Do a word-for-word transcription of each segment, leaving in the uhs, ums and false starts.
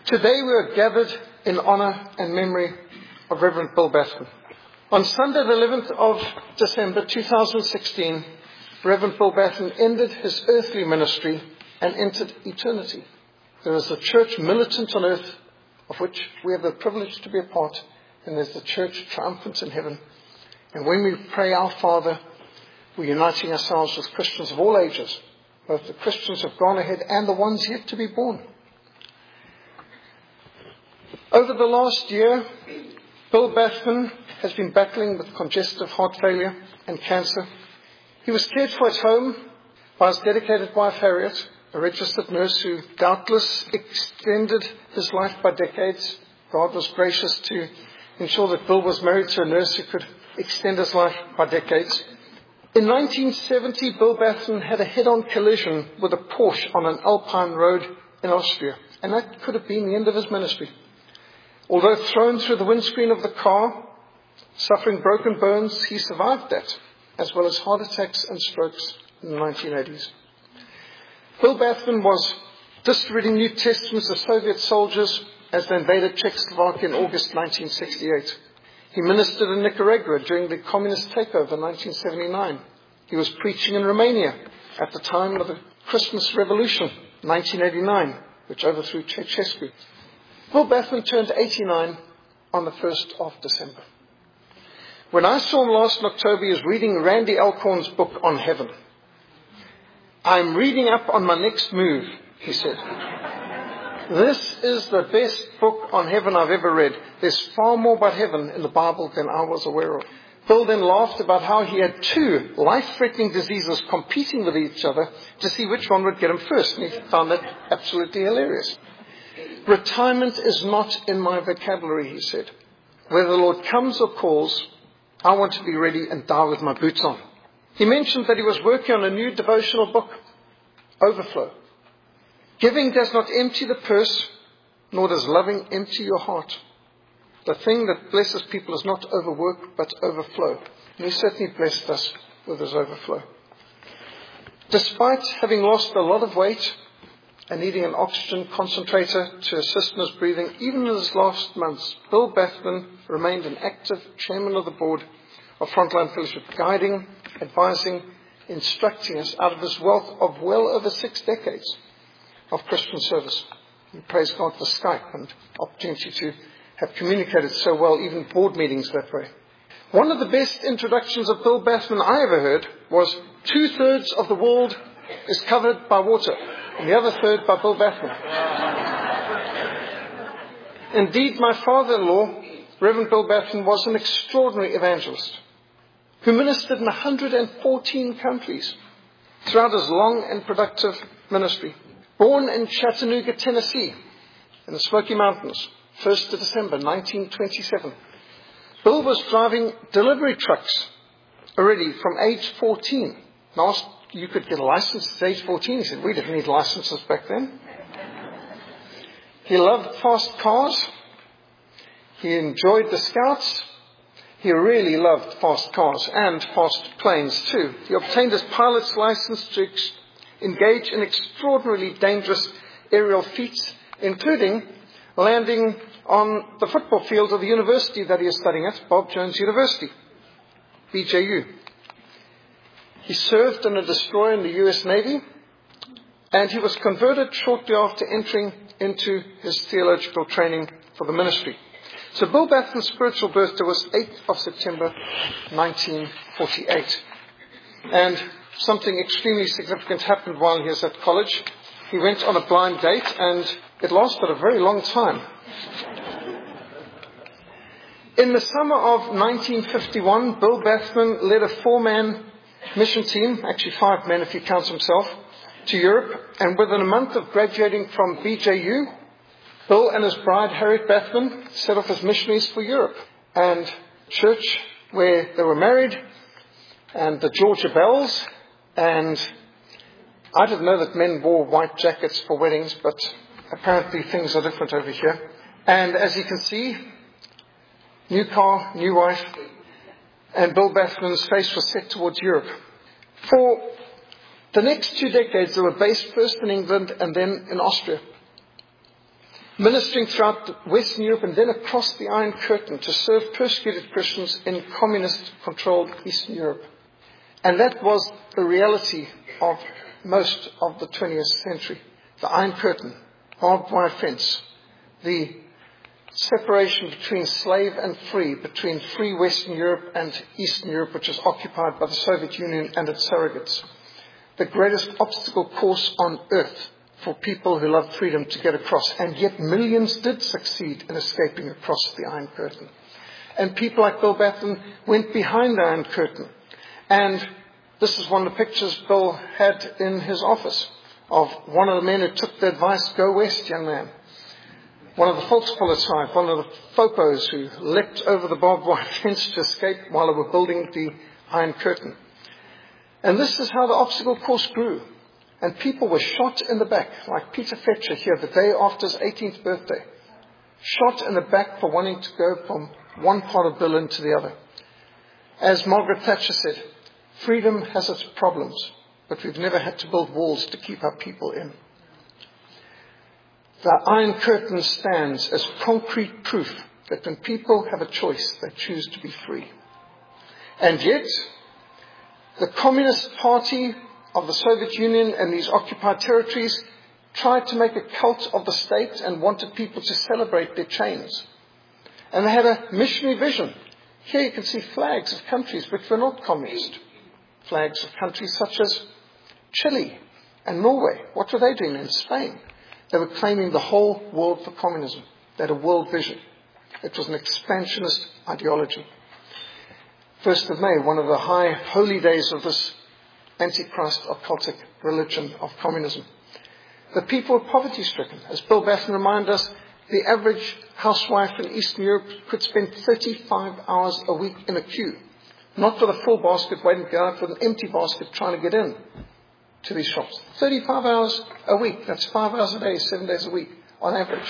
Today we are gathered in honour and memory of Reverend Bill Bathman. On Sunday the eleventh of December two thousand sixteen, Reverend Bill Bathman ended his earthly ministry and entered eternity. There is a church militant on earth of which we have the privilege to be a part, and there's the church triumphant in heaven. And when we pray our Father, we're uniting ourselves with Christians of all ages, both the Christians who have gone ahead and the ones yet to be born. Over the last year, Bill Bathman has been battling with congestive heart failure and cancer. He was cared for at home by his dedicated wife Harriet, a registered nurse who doubtless extended his life by decades. God was gracious to ensure that Bill was married to a nurse who could extend his life by decades. In nineteen seventy, Bill Bathman had a head-on collision with a Porsche on an Alpine road in Austria, and that could have been the end of his ministry. Although thrown through the windscreen of the car, suffering broken bones, he survived that, as well as heart attacks and strokes in the nineteen eighties. Bill Bathman was distributing New Testaments to Soviet soldiers as they invaded Czechoslovakia in August nineteen sixty-eight. He ministered in Nicaragua during the communist takeover in nineteen seventy-nine. He was preaching in Romania at the time of the Christmas Revolution, nineteen eighty-nine, which overthrew Ceausescu. Bill Bathman turned eighty-nine on the first of December. When I saw him last October, he was reading Randy Alcorn's book on heaven. "I'm reading up on my next move," he said. "This is the best book on heaven I've ever read. There's far more about heaven in the Bible than I was aware of." Bill then laughed about how he had two life-threatening diseases competing with each other to see which one would get him first, and he found that absolutely hilarious. "Retirement is not in my vocabulary," he said. "Whether the Lord comes or calls, I want to be ready and die with my boots on." He mentioned that he was working on a new devotional book, Overflow. Giving does not empty the purse, nor does loving empty your heart. The thing that blesses people is not overwork, but overflow. And he certainly blessed us with his overflow. Despite having lost a lot of weight and needing an oxygen concentrator to assist in his breathing, even in his last months, Bill Bathman remained an active chairman of the board of Frontline Fellowship, guiding, advising, instructing us out of his wealth of well over six decades of Christian service. We praise God for Skype and opportunity to have communicated so well, even board meetings that way. One of the best introductions of Bill Bathman I ever heard was two-thirds of the world is covered by water, and the other third by Bill Bathman. Indeed, my father-in-law, Reverend Bill Bathman, was an extraordinary evangelist who ministered in one hundred fourteen countries throughout his long and productive ministry. Born in Chattanooga, Tennessee, in the Smoky Mountains, first of December nineteen twenty-seven, Bill was driving delivery trucks already from age fourteen. And asked, you could get a license at age fourteen. He said, we didn't need licenses back then. He loved fast cars. He enjoyed the Scouts. He really loved fast cars and fast planes too. He obtained his pilot's license to ex- engage in extraordinarily dangerous aerial feats, including landing on the football field of the university that he is studying at, Bob Jones University, B J U. He served in a destroyer in the U S Navy, and he was converted shortly after entering into his theological training for the ministry. So Bill Bathman's spiritual birthday was eighth of September nineteen forty-eight. And something extremely significant happened while he was at college. He went on a blind date, and it lasted a very long time. In the summer of nineteen fifty-one, Bill Bathman led a four-man mission team, actually five men if you count himself, to Europe. And within a month of graduating from B J U, Bill and his bride, Harriet Bathman, set off as missionaries for Europe. And church where they were married, and the Georgia Bells, and I didn't know that men wore white jackets for weddings, but apparently things are different over here. And as you can see, new car, new wife, and Bill Bathman's face was set towards Europe. For the next two decades, they were based first in England and then in Austria. ministering throughout Western Europe and then across the Iron Curtain to serve persecuted Christians in communist-controlled Eastern Europe. And that was the reality of most of the twentieth century. The Iron Curtain, barbed wire fence, the separation between slave and free, between free Western Europe and Eastern Europe, which was occupied by the Soviet Union and its surrogates. The greatest obstacle course on earth for people who love freedom to get across. And yet millions did succeed in escaping across the Iron Curtain. And people like Bill Batten went behind the Iron Curtain. And this is one of the pictures Bill had in his office of one of the men who took the advice, go west, young man. One of the Volkspolizei, one of the Fopos who leapt over the barbed wire fence to escape while they were building the Iron Curtain. And this is how the obstacle course grew. And people were shot in the back, like Peter Fetcher here, the day after his eighteenth birthday. Shot in the back for wanting to go from one part of Berlin to the other. As Margaret Thatcher said, freedom has its problems, but we've never had to build walls to keep our people in. The Iron Curtain stands as concrete proof that when people have a choice, they choose to be free. And yet, the Communist Party of the Soviet Union and these occupied territories tried to make a cult of the state and wanted people to celebrate their chains. And they had a missionary vision. Here you can see flags of countries which were not communist. Flags of countries such as Chile and Norway. What were they doing in Spain? They were claiming the whole world for communism. They had a world vision. It was an expansionist ideology. First of May, one of the high holy days of this Antichrist occultic religion of communism. The people were poverty-stricken. As Bill Batten reminded us, the average housewife in Eastern Europe could spend thirty-five hours a week in a queue. Not with a full basket waiting to go out, with an empty basket trying to get in to these shops. thirty-five hours a week. That's five hours a day, seven days a week, on average.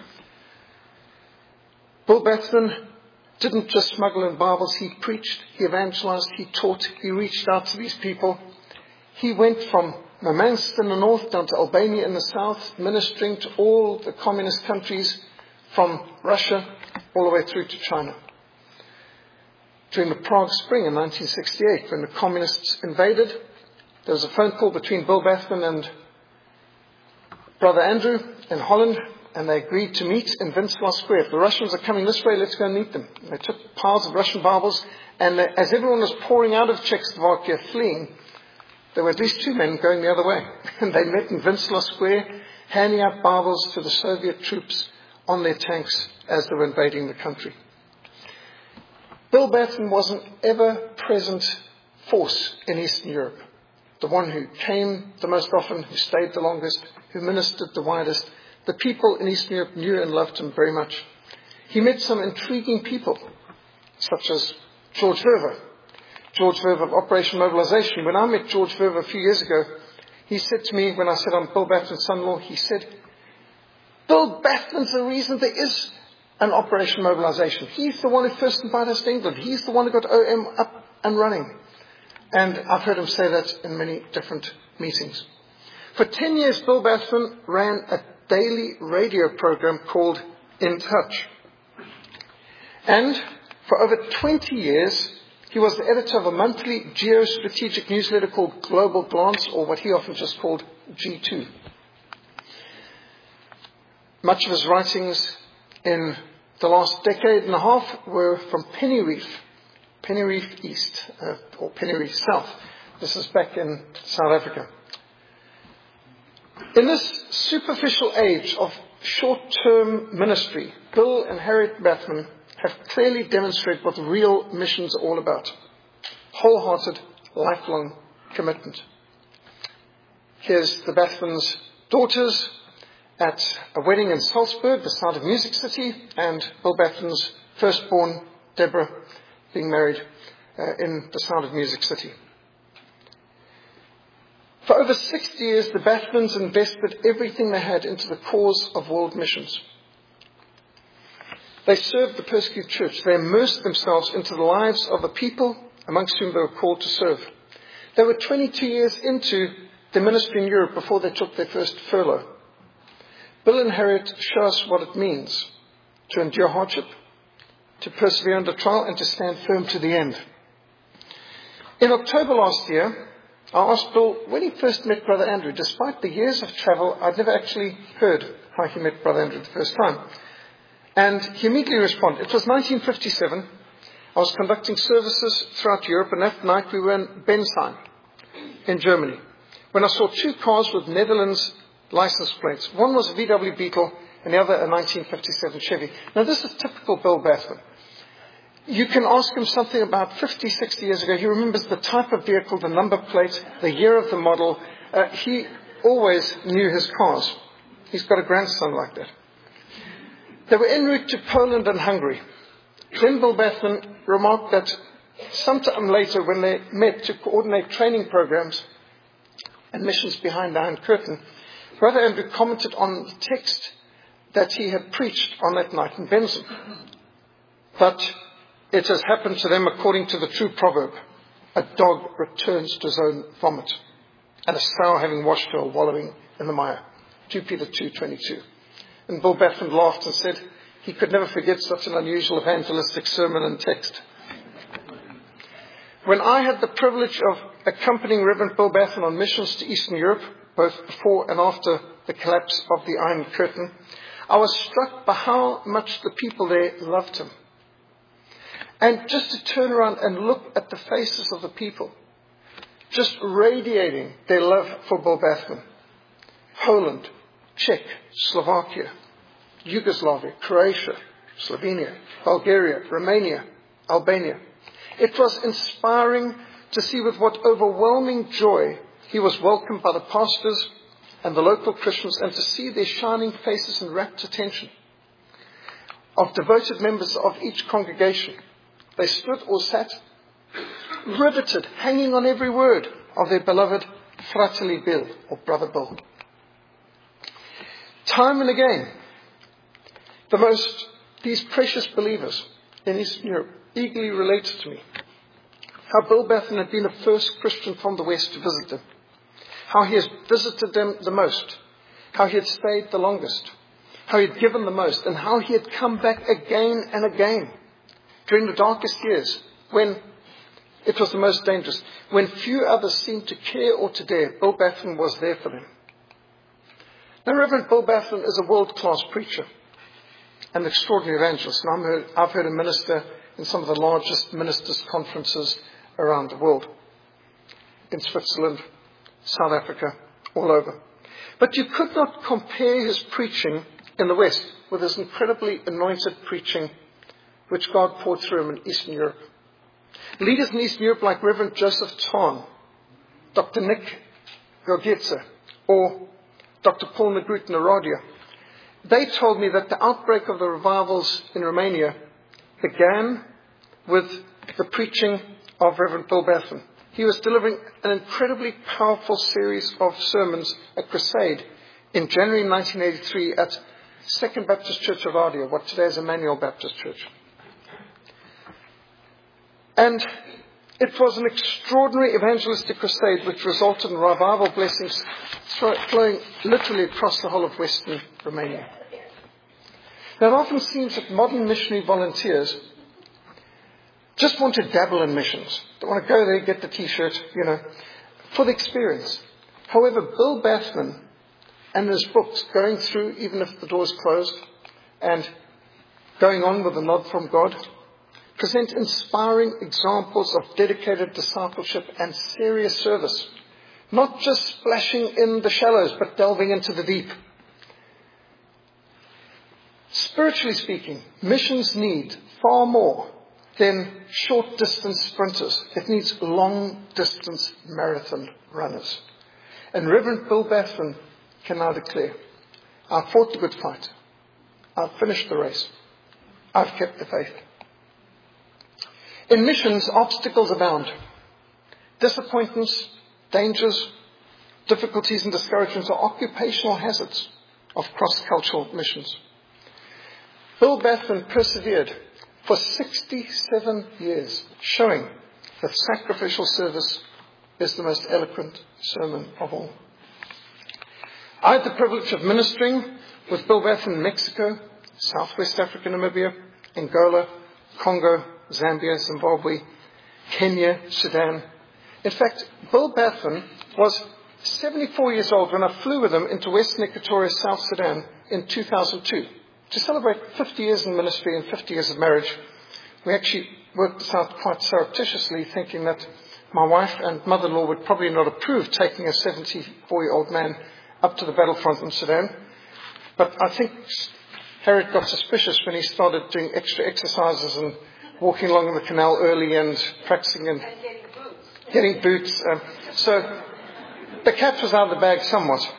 Bill Batten didn't just smuggle in Bibles. He preached, he evangelized, he taught, he reached out to these people. He went from Murmansk in the north down to Albania in the south, ministering to all the communist countries from Russia all the way through to China. During the Prague Spring in nineteen sixty-eight, when the communists invaded, there was a phone call between Bill Batten and Brother Andrew in Holland, and they agreed to meet in Wenceslas Square. If the Russians are coming this way, let's go and meet them. And they took piles of Russian Bibles, and they, as everyone was pouring out of Czechoslovakia, fleeing, there were at least two men going the other way. And they met in Wenceslas Square, handing out Bibles to the Soviet troops on their tanks as they were invading the country. Bill Batten was an ever-present force in Eastern Europe. The one who came the most often, who stayed the longest, who ministered the widest. The people in Eastern Europe knew and loved him very much. He met some intriguing people, such as George Verver. George Verver of Operation Mobilization. When I met George Verver a few years ago, he said to me, when I said I'm Bill Batten's son-in-law, he said, Bill Batten's the reason there is an Operation Mobilization. He's the one who first invited us to England. He's the one who got O M up and running. And I've heard him say that in many different meetings. For ten years, Bill Batten ran a daily radio program called In Touch. And for over twenty years, he was the editor of a monthly geostrategic newsletter called Global Glance, or what he often just called G two. Much of his writings in the last decade and a half were from Pennyreef, Pennyreef East, uh, or Pennyreef South. This is back in South Africa. In this superficial age of short-term ministry, Bill and Harriet Batten have clearly demonstrated what the real missions are all about. Wholehearted, lifelong commitment. Here's the Batten's daughters at a wedding in Salzburg, the Sound of Music City, and Bill Batten's firstborn, Deborah, being married uh, in the Sound of Music City. For over sixty years, the Battens invested everything they had into the cause of world missions. They served the persecuted church. They immersed themselves into the lives of the people amongst whom they were called to serve. They were twenty-two years into the ministry in Europe before they took their first furlough. Bill and Harriet show us what it means to endure hardship, to persevere under trial, and to stand firm to the end. In October last year, I asked Bill when he first met Brother Andrew. Despite the years of travel, I'd never actually heard how he met Brother Andrew the first time. And he immediately responded. It was nineteen fifty-seven. I was conducting services throughout Europe, and that night we were in Bensheim in Germany, when I saw two cars with Netherlands license plates. One was a V W Beetle and the other a nineteen fifty-seven Chevy. Now this is typical Bill Bathman. You can ask him something about fifty, sixty years ago. He remembers the type of vehicle, the number plate, the year of the model. Uh, he always knew his cars. He's got a grandson like that. They were en route to Poland and Hungary. Then Bill Bathman remarked that sometime later, when they met to coordinate training programs and missions behind the Iron Curtain, Brother Andrew commented on the text that he had preached on that night in Bensheim. But it has happened to them according to the true proverb: a dog returns to his own vomit, and a sow having washed her wallowing in the mire. Second Peter two twenty-two. And Bill Bathman laughed and said he could never forget such an unusual evangelistic sermon and text. When I had the privilege of accompanying Reverend Bill Bathman on missions to Eastern Europe, both before and after the collapse of the Iron Curtain, I was struck by how much the people there loved him. And just to turn around and look at the faces of the people, just radiating their love for Bill Bathman. Poland, Czech, Slovakia, Yugoslavia, Croatia, Slovenia, Bulgaria, Romania, Albania. It was inspiring to see with what overwhelming joy he was welcomed by the pastors and the local Christians, and to see their shining faces and rapt attention of devoted members of each congregation. They stood or sat, riveted, hanging on every word of their beloved Fratelli Bill, or Brother Bill. Time and again, the most, these precious believers in Eastern Europe eagerly related to me how Bill Bathman had been the first Christian from the West to visit them, how he has visited them the most, how he had stayed the longest, how he had given the most, and how he had come back again and again during the darkest years, when it was the most dangerous, when few others seemed to care or to dare. Bill Bathman was there for them. Now, Reverend Bill Bathman is a world-class preacher, an extraordinary evangelist, and I'm heard, I've heard him minister in some of the largest ministers' conferences around the world, in Switzerland, South Africa, all over. But you could not compare his preaching in the West with his incredibly anointed preaching which God poured through him in Eastern Europe. Leaders in Eastern Europe like Reverend Joseph Tahn, Doctor Nick Gorgetze, or Doctor Paul Negrut in Aradia, they told me that the outbreak of the revivals in Romania began with the preaching of Reverend Bill Bathman. He was delivering an incredibly powerful series of sermons at Crusade in January nineteen eighty-three at Second Baptist Church of Aradia, what today is Emmanuel Baptist Church. And it was an extraordinary evangelistic crusade which resulted in revival blessings flowing literally across the whole of Western Romania. Now, it often seems that modern missionary volunteers just want to dabble in missions. They want to go there, get the T-shirt, you know, for the experience. However, Bill Bathman and his books, going through even if the door is closed and going on with a nod from God, present inspiring examples of dedicated discipleship and serious service. Not just splashing in the shallows, but delving into the deep. Spiritually speaking, missions need far more than short-distance sprinters. It needs long-distance marathon runners. And Reverend Bill Bathman can now declare, I've fought the good fight. I've finished the race. I've kept the faith. In missions, obstacles abound. Disappointments, dangers, difficulties and discouragements are occupational hazards of cross-cultural missions. Bill Bathman persevered for sixty-seven years, showing that sacrificial service is the most eloquent sermon of all. I had the privilege of ministering with Bill Bathman in Mexico, Southwest Africa, Namibia, Angola, Congo, Zambia, Zimbabwe, Kenya, Sudan. In fact, Bill Bathman was seventy-four years old when I flew with him into Western Equatoria, South Sudan in two thousand two to celebrate fifty years in ministry and fifty years of marriage. We actually worked this out quite surreptitiously, thinking that my wife and mother-in-law would probably not approve taking a seventy-four-year-old man up to the battlefront in Sudan. But I think Harriet got suspicious when he started doing extra exercises and walking along the canal early and practicing and, and getting boots. Getting boots. Um, so the cat was out of the bag somewhat.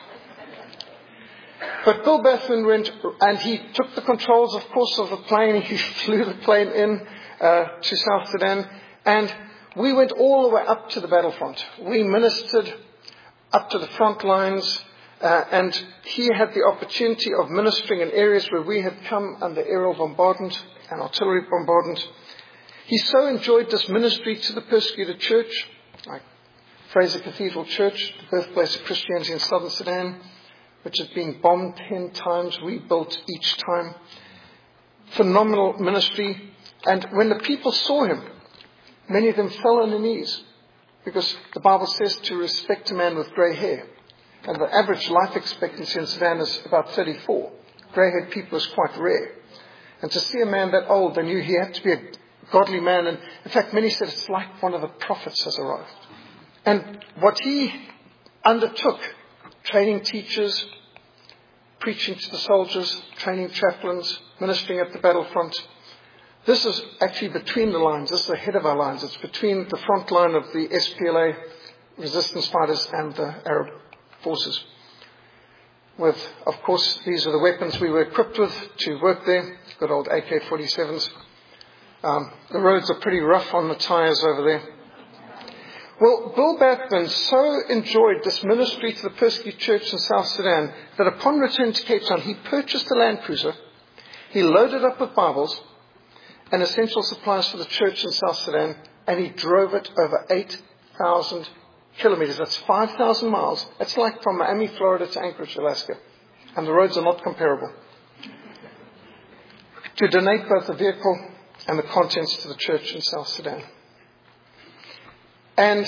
But Bill Bathman went, and he took the controls, of course, of the plane. He flew the plane in uh, to South Sudan, and we went all the way up to the battlefront. We ministered up to the front lines, uh, and he had the opportunity of ministering in areas where we had come under aerial bombardment and artillery bombardment. He so enjoyed this ministry to the persecuted church, like Fraser Cathedral Church, the birthplace of Christianity in southern Sudan, which had been bombed ten times, rebuilt each time. Phenomenal ministry. And when the people saw him, many of them fell on their knees, because the Bible says to respect a man with grey hair. And the average life expectancy in Sudan is about thirty-four. Grey-haired people is quite rare. And to see a man that old, they knew he had to be a godly man. And in fact, many said it's like one of the prophets has arrived. And what he undertook, training teachers, preaching to the soldiers, training chaplains, ministering at the battlefront. This is actually between the lines. This is ahead of our lines. It's between the front line of the S P L A resistance fighters and the Arab forces. With, of course, these are the weapons we were equipped with to work there. Good old A K forty-sevens. Um, the roads are pretty rough on the tyres over there. Well, Bill Bathman so enjoyed this ministry to the persecuted church in South Sudan that upon return to Cape Town, he purchased a Land Cruiser. He loaded up with Bibles and essential supplies for the church in South Sudan, and he drove it over eight thousand kilometers. That's five thousand miles. That's like from Miami, Florida to Anchorage, Alaska. And the roads are not comparable. To donate both the vehicle and the contents to the church in South Sudan. And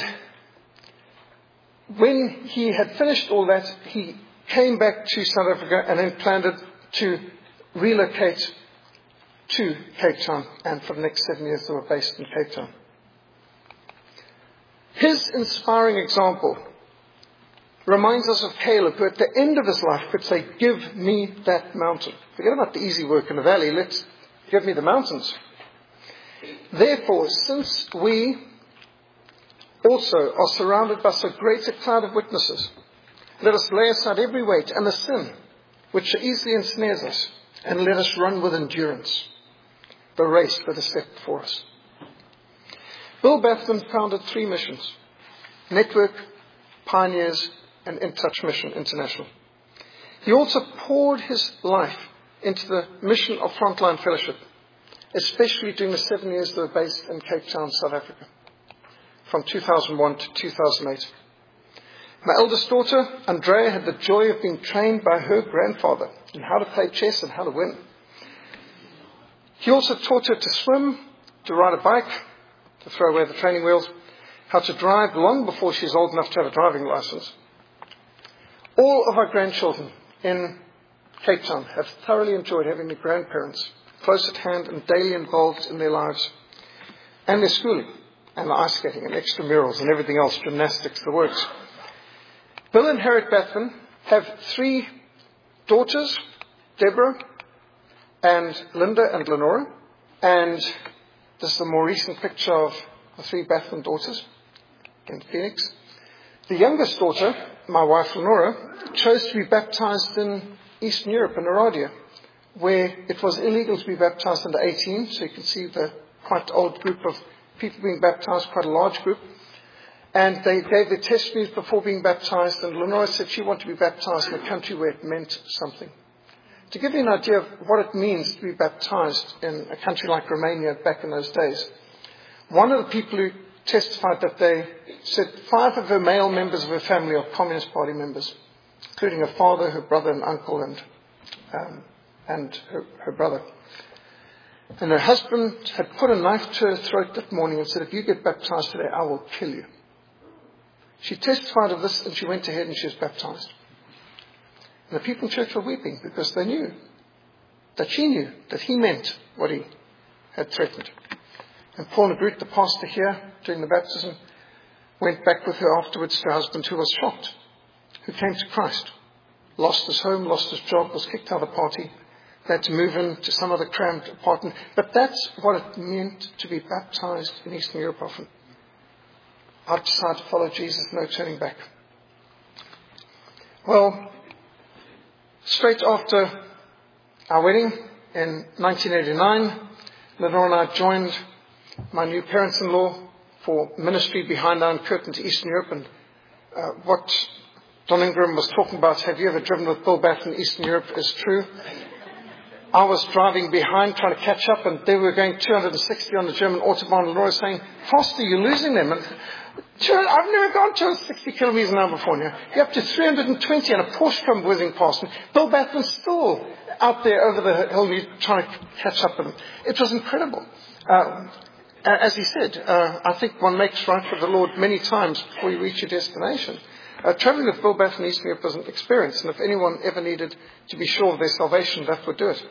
when he had finished all that, he came back to South Africa and then planned to relocate to Cape Town. And for the next seven years, they were based in Cape Town. His inspiring example reminds us of Caleb, who at the end of his life could say, "Give me that mountain." Forget about the easy work in the valley. Let's give me the mountains. Therefore, since we also are surrounded by so great a cloud of witnesses, let us lay aside every weight and the sin which so easily ensnares us, and let us run with endurance the race that is set before us. Bill Bathman founded three missions: Network, Pioneers, and In Touch Mission International. He also poured his life into the mission of Frontline Fellowship, especially during the seven years they were based in Cape Town, South Africa, from two thousand one to two thousand eight. My eldest daughter, Andrea, had the joy of being trained by her grandfather in how to play chess and how to win. He also taught her to swim, to ride a bike, to throw away the training wheels, how to drive long before she's old enough to have a driving license. All of our grandchildren in Cape Town have thoroughly enjoyed having their grandparents close at hand and daily involved in their lives and their schooling and the ice skating and extramurals and everything else, gymnastics, the works. Bill and Harriet Bathman have three daughters, Deborah and Linda and Lenora. And this is a more recent picture of the three Bathman daughters in Phoenix. The youngest daughter, my wife Lenora, chose to be baptized in Eastern Europe, in Aradia, where it was illegal to be baptized under eighteen. So you can see the quite old group of people being baptized, quite a large group. And they gave their testimonies before being baptized, and Lenora said she wanted to be baptized in a country where it meant something. To give you an idea of what it means to be baptized in a country like Romania back in those days, one of the people who testified that they said five of her male members of her family are Communist Party members, including her father, her brother and uncle, and um, and her, her brother. And her husband had put a knife to her throat that morning and said, if you get baptized today, I will kill you. She testified of this, and she went ahead and she was baptized. And the people in church were weeping because they knew that she knew that he meant what he had threatened. And Paul Negrut, the pastor here during the baptism, went back with her afterwards to her husband, who was shocked, who came to Christ, lost his home, lost his job, was kicked out of the party. They had to move in to some other cramped apartment. But that's what it meant to be baptized in Eastern Europe often. I've decided to follow Jesus, no turning back. Well, straight after our wedding in nineteen eighty-nine, Lenore and I joined my new parents-in-law for ministry behind Iron Curtain to Eastern Europe. And uh, what Don Ingram was talking about, have you ever driven with Bill Bath in Eastern Europe, is true. I was driving behind trying to catch up, and they were going two hundred sixty on the German Autobahn. Lenore was saying, faster, you're losing them. And I've never gone two hundred sixty kilometers an hour before now. You're up to three hundred twenty and a Porsche come whizzing past. And Bill Bathman's still out there over the hill trying to catch up with him. It was incredible. Uh, as he said, uh, I think one makes right with the Lord many times before you reach your destination. Uh, traveling with Bill Bath in Eastern Europe was an experience, and if anyone ever needed to be sure of their salvation, that would do it.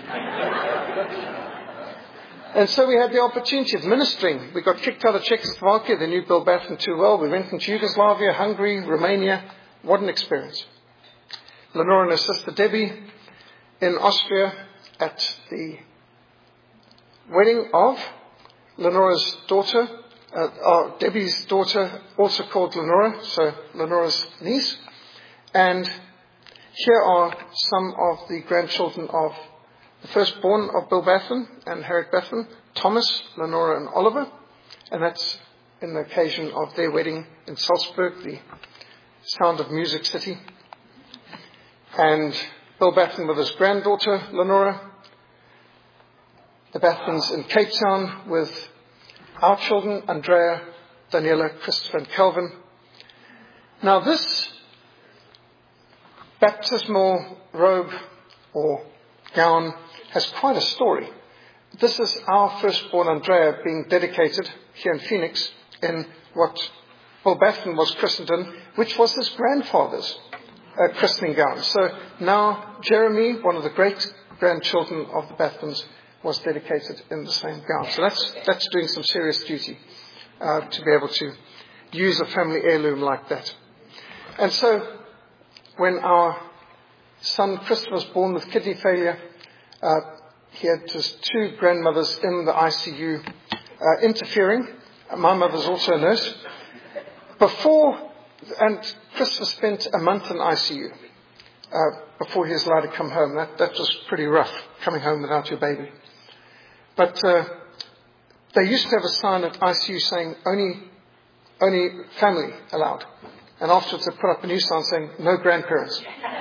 And so we had the opportunity of ministering. We got kicked out of Czechoslovakia. They knew Bill Bathman too well. We went into Yugoslavia, Hungary, Romania. What an experience. Lenore and her sister Debbie in Austria at the wedding of Lenora's daughter, uh, uh, Debbie's daughter, also called Lenora, so Lenora's niece. And here are some of the grandchildren of the firstborn of Bill Bathman and Harriet Bathman, Thomas, Lenora and Oliver. And that's in the occasion of their wedding in Salzburg, the Sound of Music City. And Bill Bathman with his granddaughter, Lenora. The Bathmans in Cape Town with our children, Andrea, Daniela, Christopher and Calvin. Now this baptismal robe or gown has quite a story. This is our firstborn Andrea being dedicated here in Phoenix in what Bill Bathman was christened in, which was his grandfather's uh, christening gown. So now Jeremy, one of the great grandchildren of the Bathmans, was dedicated in the same gown. So that's that's doing some serious duty uh, to be able to use a family heirloom like that. And so when our son Christopher was born with kidney failure, uh, he had just two grandmothers in the I C U uh, interfering. My mother's also a nurse. Before, and Christopher spent a month in I C U uh, before he was allowed to come home. That, that was pretty rough, coming home without your baby. But uh, they used to have a sign at I C U saying, only, only family allowed. And afterwards they put up a new sign saying, no grandparents.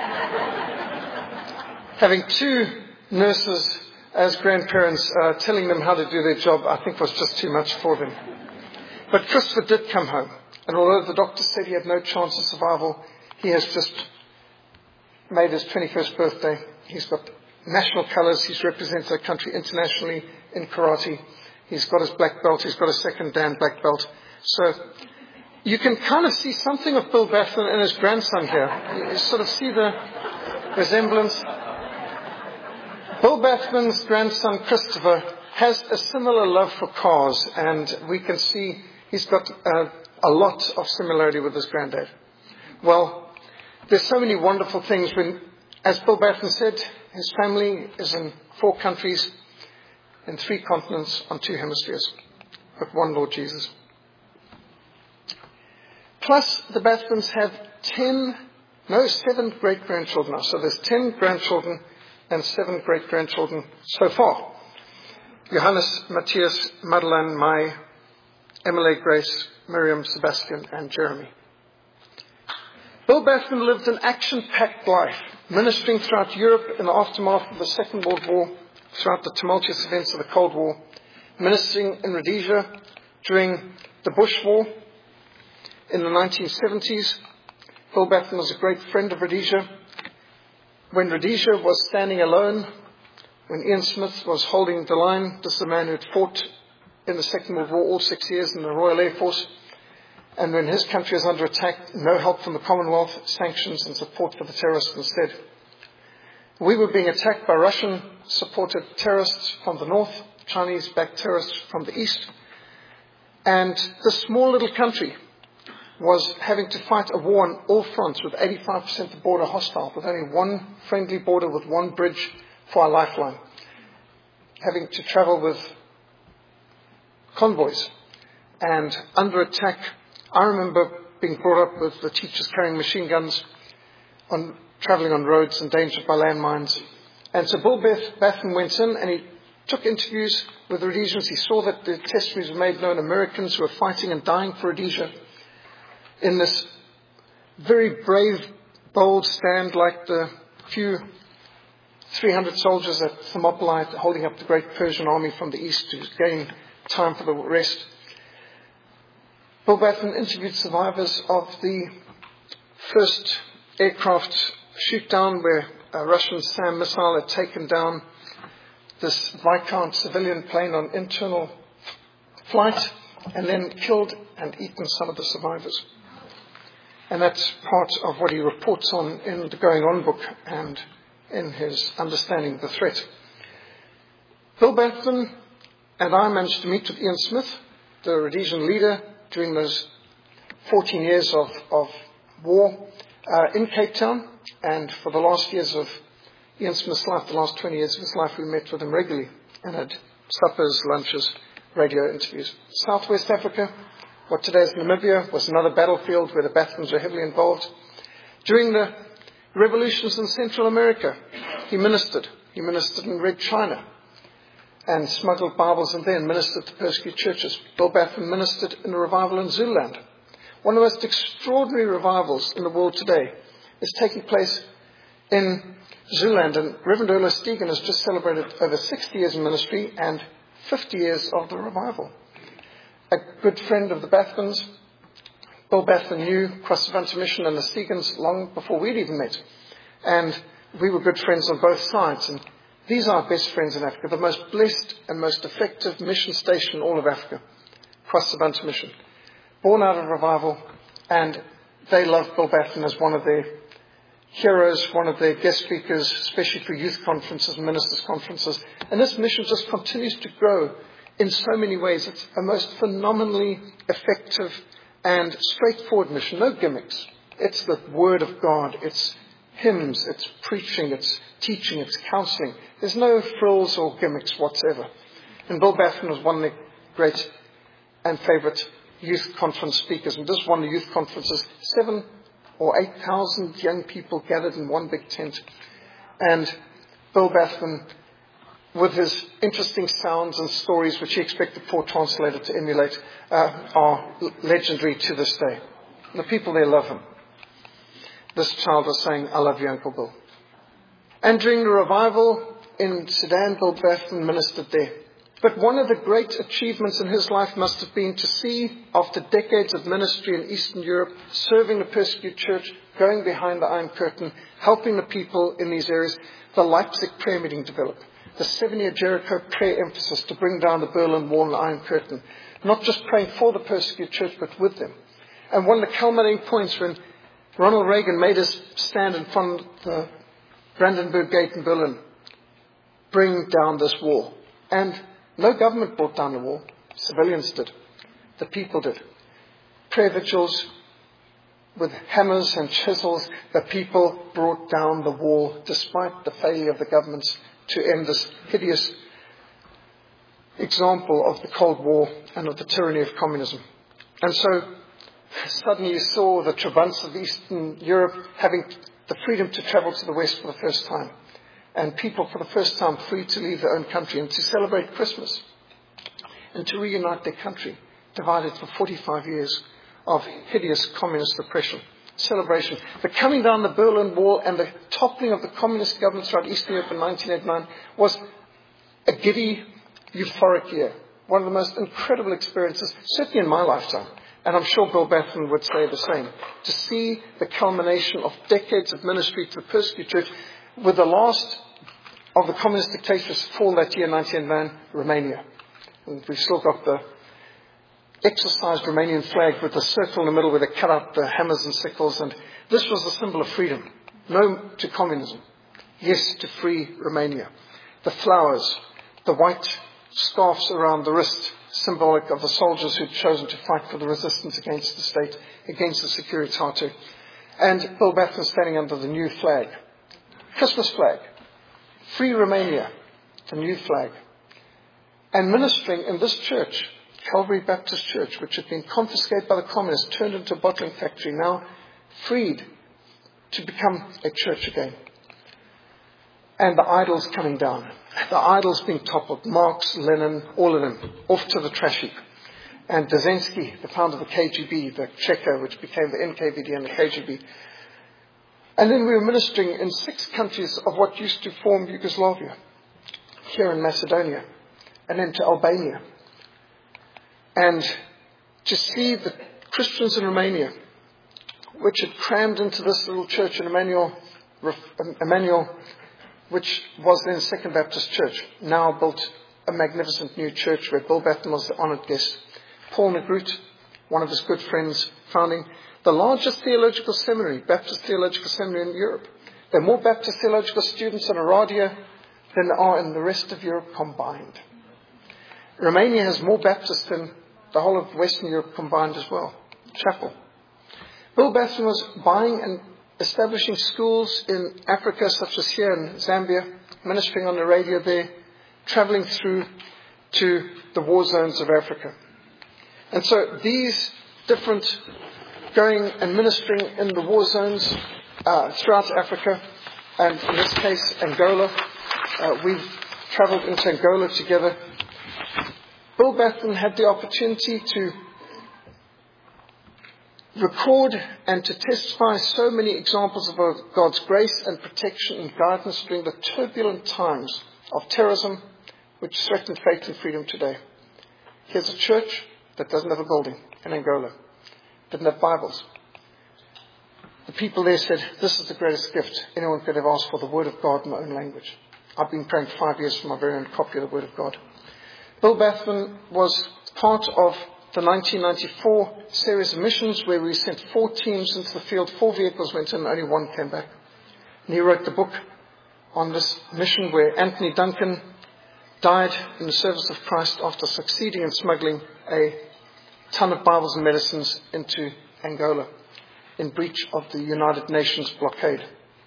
Having two nurses as grandparents uh, telling them how to do their job, I think was just too much for them. But Christopher did come home. And although the doctor said he had no chance of survival, he has just made his twenty-first birthday. He's got national colours. He's represented the country internationally in karate. He's got his black belt. He's got a second Dan black belt. So you can kind of see something of Bill Bathman and his grandson here. You sort of see the resemblance. Bill Bathman's grandson, Christopher, has a similar love for cars, and we can see he's got uh, a lot of similarity with his granddad. Well, there's so many wonderful things. When, as Bill Bathman said, his family is in four countries, in three continents, on two hemispheres, with one Lord Jesus. Plus, the Bathmans have ten, no, seven great-grandchildren now. So there's ten grandchildren and seven great-grandchildren so far. Johannes, Matthias, Madeleine, Mai, Emily, Grace, Miriam, Sebastian, and Jeremy. Bill Bathman lived an action-packed life, ministering throughout Europe in the aftermath of the Second World War, throughout the tumultuous events of the Cold War, ministering in Rhodesia during the Bush War in the nineteen seventies. Bill Bathman was a great friend of Rhodesia. when Rhodesia was standing alone, when Ian Smith was holding the line, this is the man who had fought in the Second World War all six years in the Royal Air Force, and when his country was under attack, no help from the Commonwealth, sanctions and support for the terrorists instead. We were being attacked by Russian-supported terrorists from the north, Chinese-backed terrorists from the east, and this small little country was having to fight a war on all fronts with eighty-five percent of the border hostile, with only one friendly border with one bridge for our lifeline, having to travel with convoys and under attack. I remember being brought up with the teachers carrying machine guns, on travelling on roads endangered by landmines. And so Bill Baffin went in and he took interviews with the Rhodesians. He saw that the testimonies were made known, Americans who were fighting and dying for Rhodesia, in this very brave, bold stand, like the few three hundred soldiers at Thermopylae holding up the great Persian army from the east to gain time for the rest. Bill Baffin interviewed survivors of the first aircraft shoot-down where a Russian SAM missile had taken down this Viscount civilian plane on internal flight and then killed and eaten some of the survivors. And that's part of what he reports on in the Going On book and in his understanding of the threat. Bill Baffin and I managed to meet with Ian Smith, the Rhodesian leader, during those fourteen years of, of war uh, in Cape Town. And for the last years of Ian Smith's life, the last twenty years of his life, we met with him regularly and had suppers, lunches, radio interviews. Southwest Africa, what today is Namibia, was another battlefield where the Baffins were heavily involved. During the revolutions in Central America, he ministered. He ministered in Red China and smuggled Bibles in there and ministered to persecuted churches. Bill Baffin ministered in a revival in Zululand. One of the most extraordinary revivals in the world today is taking place in Zululand, and Reverend Ola Stegan has just celebrated over sixty years in ministry and fifty years of the revival. A good friend of the Baffins, Bill Baffin knew Cross-Savanta Mission and the Stegans long before we'd even met. And we were good friends on both sides. And these are our best friends in Africa, the most blessed and most effective mission station in all of Africa, Cross-Savanta Mission. Born out of revival, and they love Bill Baffin as one of their heroes, one of their guest speakers, especially for youth conferences and ministers' conferences. And this mission just continues to grow in so many ways. It's a most phenomenally effective and straightforward mission. No gimmicks. It's the Word of God. It's hymns. It's preaching. It's teaching. It's counseling. There's no frills or gimmicks whatsoever. And Bill Baffin was one of the great and favourite youth conference speakers. And this one of the youth conferences, seven or eight thousand young people gathered in one big tent. And Bill Baffin, with his interesting sounds and stories, which he expected poor translator to emulate, uh, are legendary to this day. The people there love him. This child was saying, "I love you, Uncle Bill." And during the revival in Sudan, Bill Baffin ministered there. But one of the great achievements in his life must have been to see, after decades of ministry in Eastern Europe, serving the persecuted church, going behind the Iron Curtain, helping the people in these areas, the Leipzig prayer meeting develop. The seven-year Jericho prayer emphasis to bring down the Berlin Wall and the Iron Curtain. Not just praying for the persecuted church, but with them. And one of the culminating points when Ronald Reagan made his stand in front of the Brandenburg Gate in Berlin, bring down this wall. And no government brought down the wall. Civilians did. The people did. Prayer vigils with hammers and chisels. The people brought down the wall despite the failure of the governments to end this hideous example of the Cold War and of the tyranny of communism. And so suddenly you saw the Trabants of Eastern Europe having the freedom to travel to the West for the first time. And people for the first time free to leave their own country and to celebrate Christmas and to reunite their country, divided for forty-five years of hideous communist oppression. Celebration. The coming down the Berlin Wall and the toppling of the communist governments throughout Eastern Europe in nineteen eighty-nine was a giddy, euphoric year. One of the most incredible experiences, certainly in my lifetime. And I'm sure Bill Baffin would say the same. To see the culmination of decades of ministry to the persecuted church with the last of the communist dictators fall that year, nineteen oh nine, Romania. And we've still got the exercised Romanian flag with the circle in the middle where they cut out the hammers and sickles. And this was the symbol of freedom. No to communism. Yes to free Romania. The flowers, the white scarves around the wrist, symbolic of the soldiers who'd chosen to fight for the resistance against the state, against the Securitate. And Bill Bathman standing under the new flag. Christmas flag. Free Romania. The new flag. And ministering in this church, Calvary Baptist Church, which had been confiscated by the communists, turned into a bottling factory, now freed to become a church again. And the idols coming down. The idols being toppled. Marx, Lenin, all of them, off to the trash heap. And Dzerzhinsky, the founder of the K G B, the Cheka, which became the N K V D and the K G B. And then we were ministering in six countries of what used to form Yugoslavia. Here in Macedonia. And then to Albania. And to see the Christians in Romania, which had crammed into this little church in Emmanuel, Emmanuel, which was then Second Baptist Church, now built a magnificent new church where Bill Batten was the honoured guest. Paul Negrut, one of his good friends, founding the largest theological seminary, Baptist Theological Seminary in Europe. There are more Baptist theological students in Aradia than there are in the rest of Europe combined. Romania has more Baptists than the whole of Western Europe combined as well. Chapel. Bill Batten was buying and establishing schools in Africa, such as here in Zambia, ministering on the radio there, travelling through to the war zones of Africa. And so these different going and ministering in the war zones uh, throughout Africa, and in this case Angola. Uh, we've travelled into Angola together. Bill Batten had the opportunity to record and to testify so many examples of God's grace and protection and guidance during the turbulent times of terrorism which threaten faith and freedom today. Here's a church that doesn't have a building in Angola, didn't have Bibles. The people there said, this is the greatest gift anyone could have asked for, the Word of God in my own language. I've been praying for five years for my very own copy of the Word of God. Bill Bathman was part of the nineteen ninety-four series of missions where we sent four teams into the field. Four vehicles went in and only one came back. And he wrote the book on this mission where Anthony Duncan died in the service of Christ after succeeding in smuggling a ton of Bibles and medicines into Angola in breach of the United Nations blockade.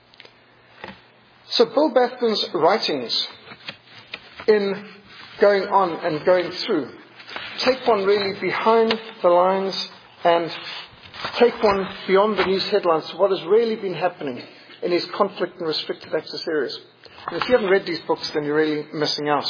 So Bill Bathman's writings in going on and going through take one really behind the lines and take one beyond the news headlines to what has really been happening in his conflict and restricted access areas. And if you haven't read these books, then you're really missing out.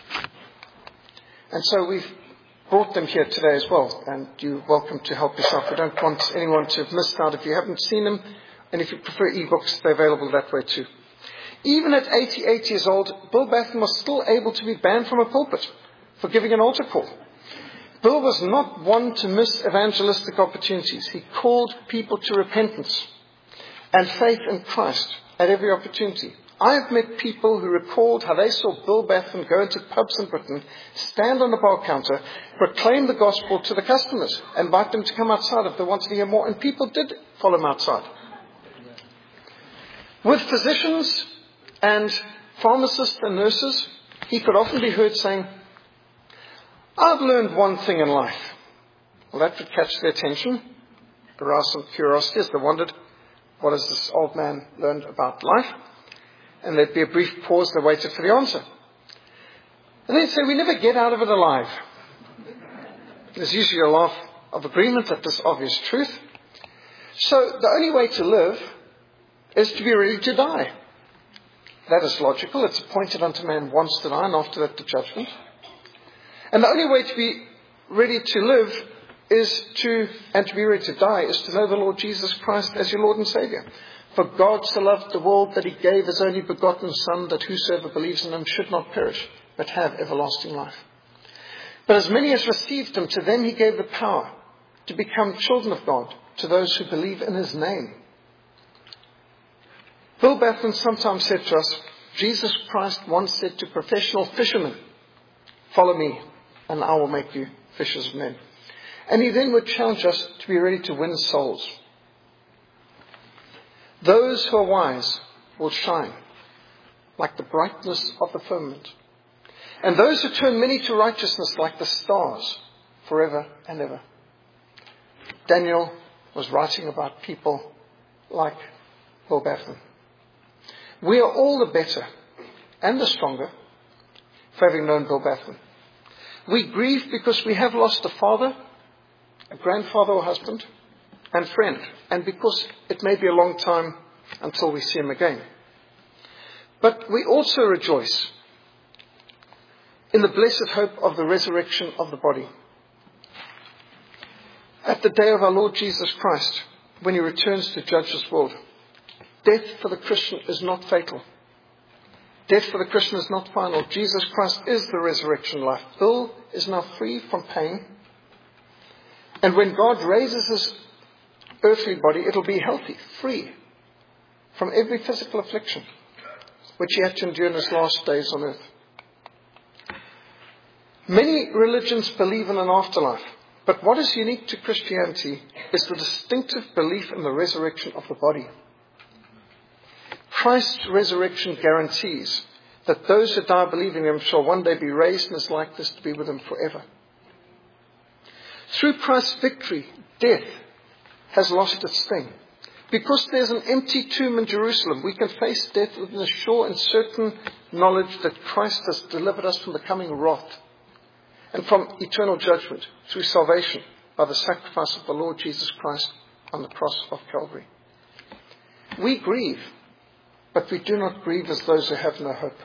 And so we've brought them here today as well, and you're welcome to help yourself. We don't want anyone to have missed out if you haven't seen them, and if you prefer e-books, they're available that way too. Even at eighty-eight years old, Bill Bathman was still able to be banned from a pulpit for giving an altar call. Bill was not one to miss evangelistic opportunities. He called people to repentance and faith in Christ at every opportunity. I have met people who recalled how they saw Bill Bathman go into pubs in Britain, stand on the bar counter, proclaim the gospel to the customers, invite them to come outside if they wanted to hear more, and people did follow him outside. With physicians and pharmacists and nurses, he could often be heard saying, I've learned one thing in life. Well, that would catch their attention, arouse some curiosity as they wondered, what has this old man learned about life? And there'd be a brief pause, they waited for the answer. And they'd say, we never get out of it alive. There's usually a laugh of agreement at this obvious truth. So the only way to live is to be ready to die. That is logical. It's appointed unto man once to die, and after that the judgment. And the only way to be ready to live is to, and to be ready to die, is to know the Lord Jesus Christ as your Lord and Saviour. For God so loved the world that he gave his only begotten Son, that whosoever believes in him should not perish, but have everlasting life. But as many as received him, to them he gave the power to become children of God, to those who believe in his name. Bill Bathman sometimes said to us, Jesus Christ once said to professional fishermen, "Follow me, and I will make you fishers of men." And he then would challenge us to be ready to win souls. Those who are wise will shine like the brightness of the firmament, and those who turn many to righteousness like the stars forever and ever. Daniel was writing about people like Bill Bathman. We are all the better and the stronger for having known Bill Bathman. We grieve because we have lost a father, a grandfather or husband, and friend, and because it may be a long time until we see him again. But we also rejoice in the blessed hope of the resurrection of the body. At the day of our Lord Jesus Christ, when he returns to judge this world, death for the Christian is not fatal. Death for the Christian is not final. Jesus Christ is the resurrection life. Bill is now free from pain. And when God raises his earthly body, it'll be healthy, free from every physical affliction which he had to endure in his last days on earth. Many religions believe in an afterlife, but what is unique to Christianity is the distinctive belief in the resurrection of the body. Christ's resurrection guarantees that those who die believing him shall one day be raised in his likeness to be with him forever. Through Christ's victory, death has lost its sting. Because there's an empty tomb in Jerusalem, we can face death with the sure and certain knowledge that Christ has delivered us from the coming wrath and from eternal judgment through salvation by the sacrifice of the Lord Jesus Christ on the cross of Calvary. We grieve, but we do not grieve as those who have no hope.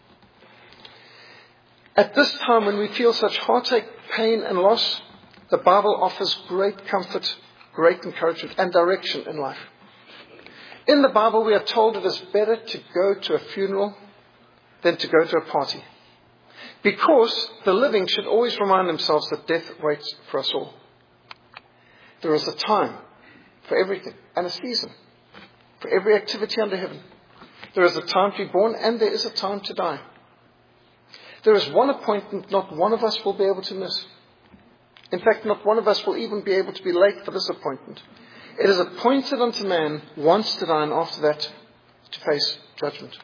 At this time when we feel such heartache, pain and loss, the Bible offers great comfort, great encouragement and direction in life. In the Bible we are told it is better to go to a funeral than to go to a party. Because the living should always remind themselves that death waits for us all. There is a time for everything and a season for every activity under heaven. There is a time to be born and there is a time to die. There is one appointment not one of us will be able to miss. In fact, not one of us will even be able to be late for this appointment. It is appointed unto man once to die and after that to face judgment.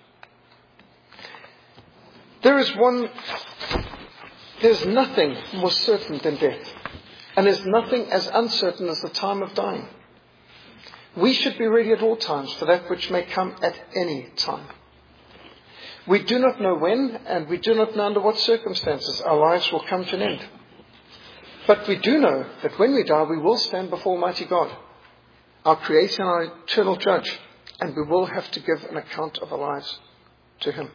There is one, there's nothing more certain than death. And there's nothing as uncertain as the time of dying. We should be ready at all times for that which may come at any time. We do not know when and we do not know under what circumstances our lives will come to an end. But we do know that when we die, we will stand before Almighty God, our Creator and our eternal Judge, and we will have to give an account of our lives to him.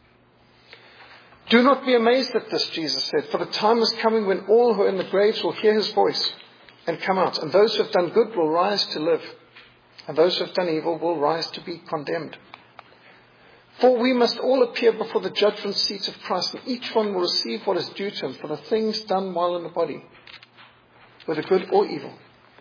Do not be amazed at this, Jesus said, for the time is coming when all who are in the graves will hear his voice and come out, and those who have done good will rise to live, and those who have done evil will rise to be condemned. For we must all appear before the judgment seat of Christ, and each one will receive what is due to him for the things done while in the body, whether good or evil.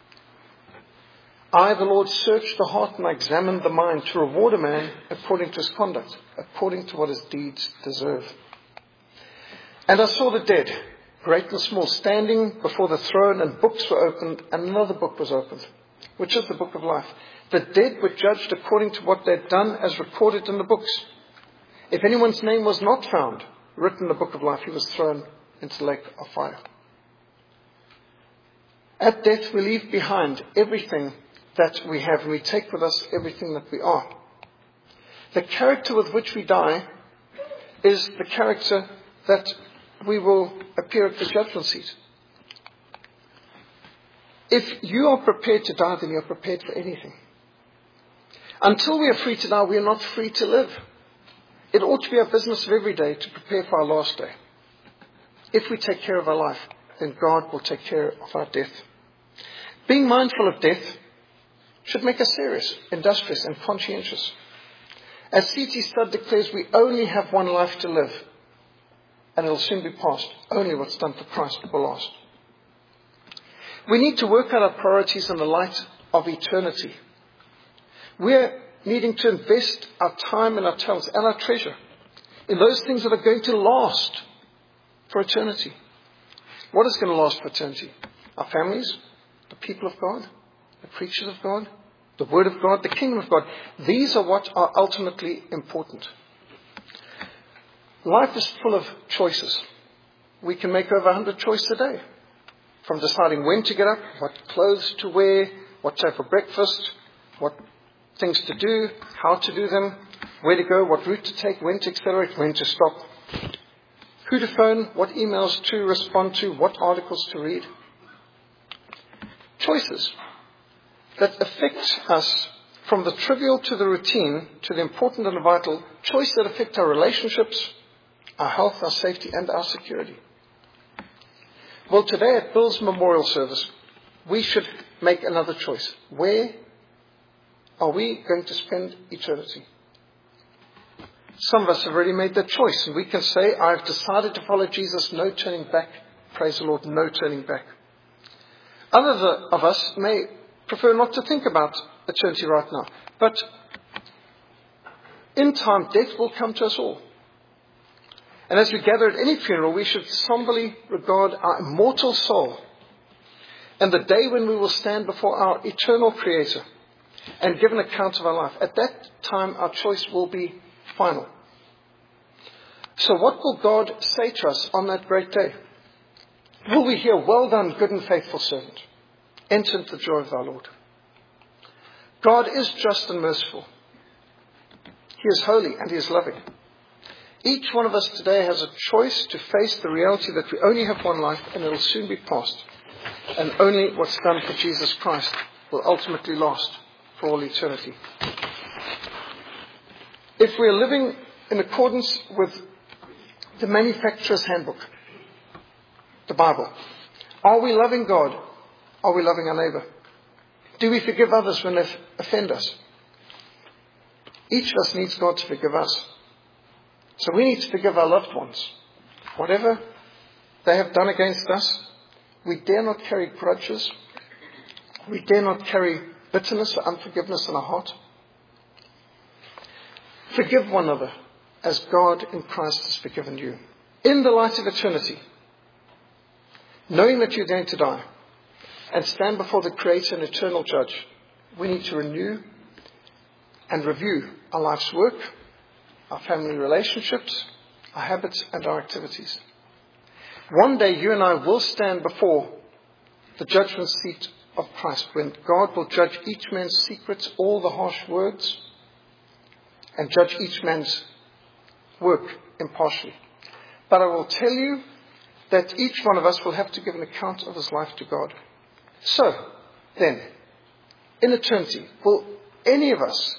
I, the Lord, search the heart and I examine the mind to reward a man according to his conduct, according to what his deeds deserve. And I saw the dead, great and small, standing before the throne, and books were opened, and another book was opened, which is the book of life. The dead were judged according to what they had done as recorded in the books. If anyone's name was not found written in the book of life, he was thrown into the lake of fire. At death we leave behind everything that we have, and we take with us everything that we are. The character with which we die is the character that we will appear at the judgment seat. If you are prepared to die, then you are prepared for anything. Until we are free to die, we are not free to live. It ought to be our business of every day to prepare for our last day. If we take care of our life, then God will take care of our death. Being mindful of death should make us serious, industrious, and conscientious. As C T Studd declares, we only have one life to live, and it will soon be past. Only what's done for Christ will last. We need to work out our priorities in the light of eternity. We're needing to invest our time and our talents and our treasure in those things that are going to last for eternity. What is going to last for eternity? Our families, the people of God, the preachers of God, the Word of God, the kingdom of God. These are what are ultimately important. Life is full of choices. We can make over one hundred choices a day. From deciding when to get up, what clothes to wear, what to have for breakfast, what things to do, how to do them, where to go, what route to take, when to accelerate, when to stop, who to phone, what emails to respond to, what articles to read. Choices that affect us from the trivial to the routine, to the important and the vital. Choices that affect our relationships, our health, our safety, and our security. Well, today at Bill's memorial service, we should make another choice. Where are we going to spend eternity? Some of us have already made that choice, and we can say, I've decided to follow Jesus, no turning back. Praise the Lord, no turning back. Others of us may prefer not to think about eternity right now. But in time, death will come to us all. And as we gather at any funeral, we should somberly regard our immortal soul and the day when we will stand before our eternal Creator and give an account of our life. At that time, our choice will be final. So what will God say to us on that great day? Will we hear, well done, good and faithful servant? Enter into the joy of our Lord. God is just and merciful. He is holy and He is loving. Each one of us today has a choice to face the reality that we only have one life and it will soon be past. And only what's done for Jesus Christ will ultimately last for all eternity. If we are living in accordance with the manufacturer's handbook, the Bible, are we loving God? Are we loving our neighbor? Do we forgive others when they offend us? Each of us needs God to forgive us. So we need to forgive our loved ones. Whatever they have done against us, we dare not carry grudges. We dare not carry bitterness or unforgiveness in our heart. Forgive one another as God in Christ has forgiven you. In the light of eternity, knowing that you're going to die and stand before the Creator and eternal Judge, we need to renew and review our life's work, our family relationships, our habits and our activities. One day you and I will stand before the judgment seat of Christ, when God will judge each man's secrets, all the harsh words, and judge each man's work impartially. But I will tell you that each one of us will have to give an account of his life to God. So, then, in eternity, will any of us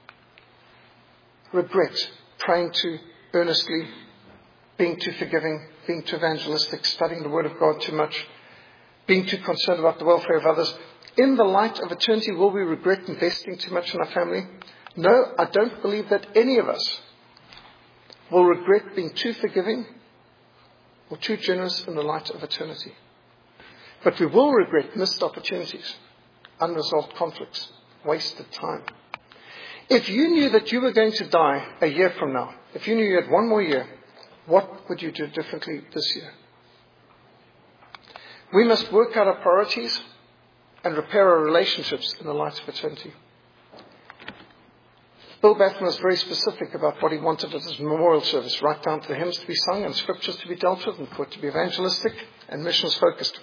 regret praying too earnestly, being too forgiving, being too evangelistic, studying the Word of God too much, being too concerned about the welfare of others? In the light of eternity, will we regret investing too much in our family? No, I don't believe that any of us will regret being too forgiving or too generous in the light of eternity. But we will regret missed opportunities, unresolved conflicts, wasted time. If you knew that you were going to die a year from now, if you knew you had one more year, what would you do differently this year? We must work out our priorities and repair our relationships in the light of eternity. Bill Bathman was very specific about what he wanted at his memorial service, right down to the hymns to be sung and scriptures to be dealt with, and for it to be evangelistic and missions focused.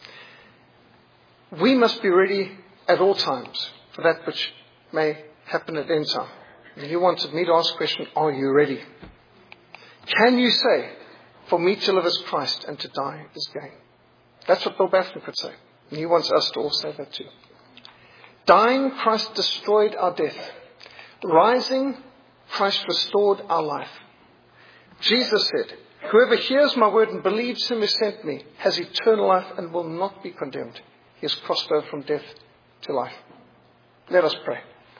We must be ready at all times for that which may happen at end time. And he wanted me to ask the question, are you ready? Can you say, for me to live as Christ and to die is gain? That's what Bill Bathman could say. And he wants us to all say that too. Dying, Christ destroyed our death. Rising, Christ restored our life. Jesus said, whoever hears my word and believes him who sent me has eternal life and will not be condemned. He has crossed over from death to life. Let us pray.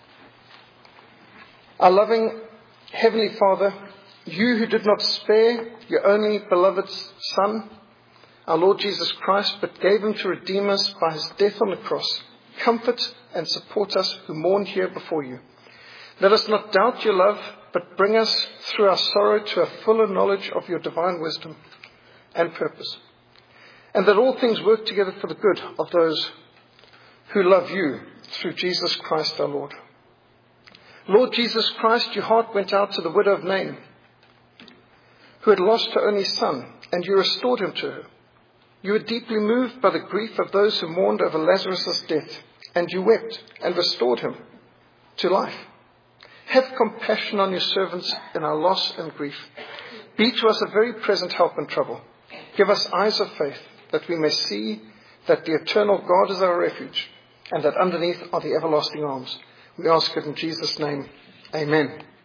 Our loving Heavenly Father, you who did not spare your only beloved Son, our Lord Jesus Christ, but gave him to redeem us by his death on the cross, comfort and support us who mourn here before you. Let us not doubt your love, but bring us through our sorrow to a fuller knowledge of your divine wisdom and purpose. And that all things work together for the good of those who love you through Jesus Christ our Lord. Lord Jesus Christ, your heart went out to the widow of Nain, who had lost her only son, and you restored him to her. You were deeply moved by the grief of those who mourned over Lazarus' death, and you wept and restored him to life. Have compassion on your servants in our loss and grief. Be to us a very present help in trouble. Give us eyes of faith, that we may see that the eternal God is our refuge, and that underneath are the everlasting arms. We ask it in Jesus' name. Amen.